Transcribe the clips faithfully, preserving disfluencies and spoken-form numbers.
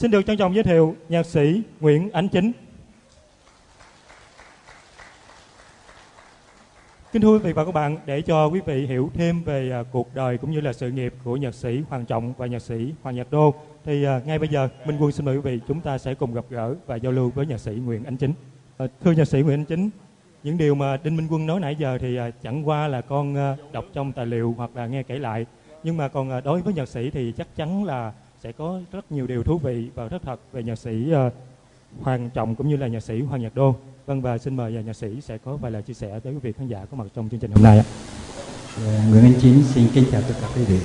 Xin được trân trọng giới thiệu nhạc sĩ Nguyễn Ánh Chính. Kính thưa quý vị và các bạn, để cho quý vị hiểu thêm về uh, cuộc đời cũng như là sự nghiệp của nhạc sĩ Hoàng Trọng và nhạc sĩ Hoàng Nhật Đô, thì uh, ngay bây giờ Minh Quân xin mời quý vị chúng ta sẽ cùng gặp gỡ và giao lưu với nhạc sĩ Nguyễn Ánh Chính. Uh, thưa nhạc sĩ Nguyễn Ánh Chính, những điều mà Đinh Minh Quân nói nãy giờ thì uh, chẳng qua là con uh, đọc trong tài liệu hoặc là nghe kể lại, nhưng mà còn uh, đối với nhạc sĩ thì chắc chắn là sẽ có rất nhiều điều thú vị và rất thật về nhạc sĩ uh, Hoàng Trọng cũng như là nhạc sĩ Hoàng Nhật Đô. Vâng, và xin mời nhạc sĩ sẽ có vài lời chia sẻ tới quý vị khán giả có mặt trong chương trình hôm nay ạ. Nguyễn Ánh Chính xin kính chào tất cả quý vị.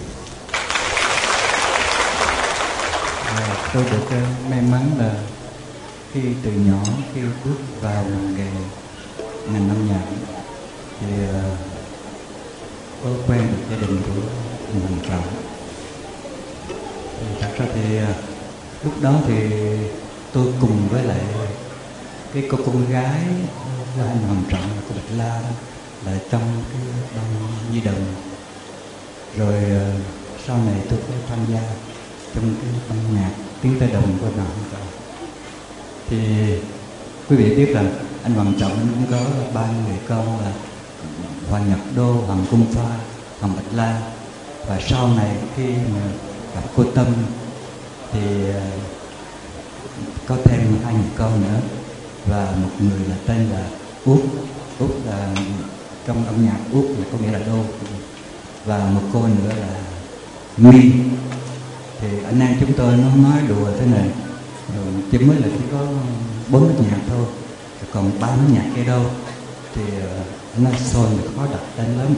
À, tôi được uh, may mắn là khi từ nhỏ khi bước vào nghề ngành âm nhạc thì uh, có quen được gia đình của Hoàng Trọng. Thì thật ra thì uh, lúc đó thì tôi cùng với lại cái cô con gái của anh Hoàng Trọng là cô Bạch La đó, là trong cái ban nhi đồng. Rồi uh, sau này tôi có tham gia trong cái ban nhạc Tiếng Tây Đồng của anh Hoàng Trọng. Thì quý vị biết rằng anh Hoàng Trọng cũng có ba người con là Hoàng Nhật Đô, Hoàng Cung Pha, Hoàng Bạch La. Và sau này khi mà gặp cô Tâm thì uh, có thêm hai người con nữa, và một người là tên là Út. Út là trong âm nhạc Út là có nghĩa là Đô, và một cô nữa là My. Thì anh em chúng tôi nó nói đùa thế này, chỉ mới là chỉ có bốn nốt nhạc thôi, còn ba nốt nhạc kia đâu, thì nó xôn khó đặt tên lắm.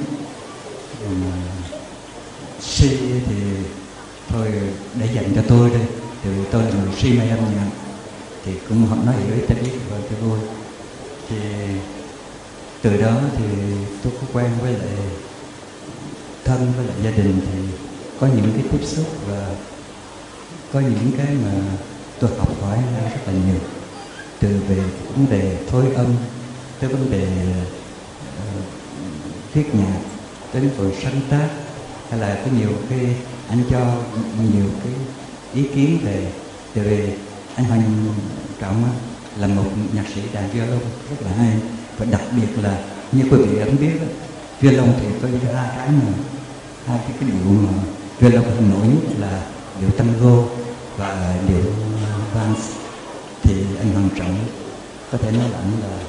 Si thì thôi để dành cho tôi đây, thì tôi là người si mê âm nhạc, thì cũng họ nói hiểu ý ta biết và cho vui. Thì từ đó thì tôi có quen với lại thân với lại gia đình, thì có những cái tiếp xúc và có những cái mà tôi học hỏi rất là nhiều, từ về vấn đề phối âm tới vấn đề uh, viết nhạc đến rồi sáng tác, hay là có nhiều cái anh cho nhiều cái ý kiến về về anh Hoàng Trọng là một nhạc sĩ đàn violon rất là hay, và đặc biệt là như quý vị cũng biết violon thì có hai cái mà hai cái cái điệu mà violon nổi nhất là điệu tango và điệu vals. Thì anh Hoàng Trọng có thể nói là anh là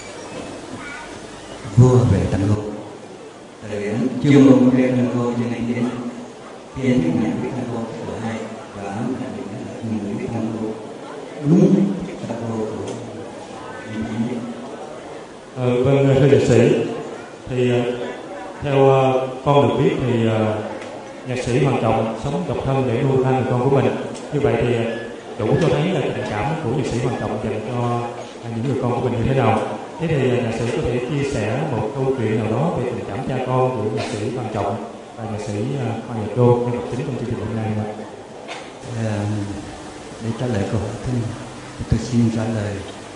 vua về tango, tại vì anh chuyên môn về tango cho nên đến khi anh nhạc viết tango rất là hay, và anh là người viết tango đúng tango của anh. Ờ, vâng, thưa nhạc sĩ, thì theo uh, con được biết thì uh, nhạc sĩ Hoàng Trọng sống độc thân để nuôi hai người con của mình. Như vậy thì đủ cho thấy là tình cảm của nhạc sĩ Hoàng Trọng dành cho những người con của mình như thế nào. Thế thì nhạc sĩ có thể chia sẻ một câu chuyện nào đó về tình cảm cha con của nhạc sĩ Hoàng Trọng và nhạc sĩ uh, Hoàng Nhật Đô nhân vật chính trong chương trình hôm nay không ạ? À, để trả lời câu hỏi thứ này, tôi xin trả lời.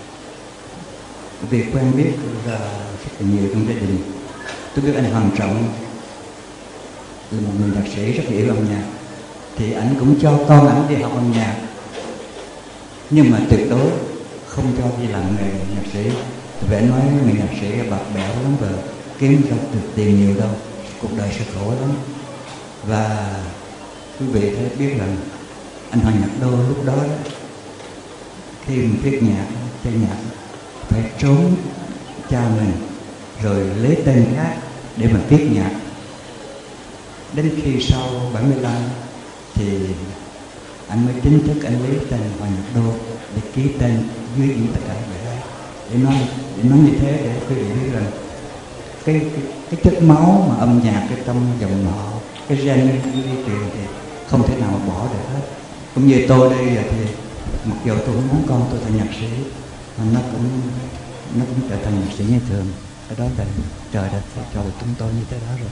Việc quen biết là rất là nhiều trong gia đình. Tôi biết anh Hoàng Trọng là một người nhạc sĩ rất hiểu âm nhạc, thì anh cũng cho con anh đi học âm nhạc, nhưng mà tuyệt đối không cho đi làm nghề nhạc sĩ. Vì anh nói người nhạc sĩ bạc bẽo lắm và kiếm ra được tiền nhiều đâu, cuộc đời sẽ khổ lắm. Và quý vị thấy biết rằng anh Hoàng Nhật Đô lúc đó, đó khi mình viết nhạc, chơi nhạc phải trốn cha mình rồi lấy tên khác để mà viết nhạc. Đến khi sau bảy mươi lăm thì anh mới chính thức anh lấy tên Hoàng Nhật Đô để ký tên dưới những tất cả bài hát. Để nói để nói như thế để quý vị biết rằng cái cái, cái chất máu mà âm nhạc cái trong dòng họ, cái gen di truyền thì không thể nào mà bỏ được hết. Cũng như tôi đây thì mặc dù tôi cũng muốn con tôi thành nhạc sĩ, mà nó cũng nó cũng trở thành nhạc sĩ như thường. Cái đó là trời đã cho được chúng tôi như thế đó rồi.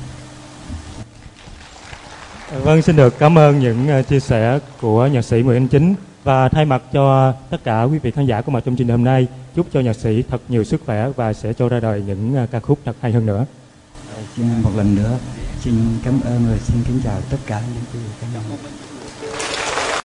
Vâng, xin được cảm ơn những chia sẻ của nhạc sĩ Nguyễn Ánh Chính, và thay mặt cho tất cả quý vị khán giả có mặt trong chương trình hôm nay, chúc cho nhạc sĩ thật nhiều sức khỏe và sẽ cho ra đời những ca khúc thật hay hơn nữa. Xin một lần nữa xin cảm ơn và xin kính chào tất cả những quý vị khán giả.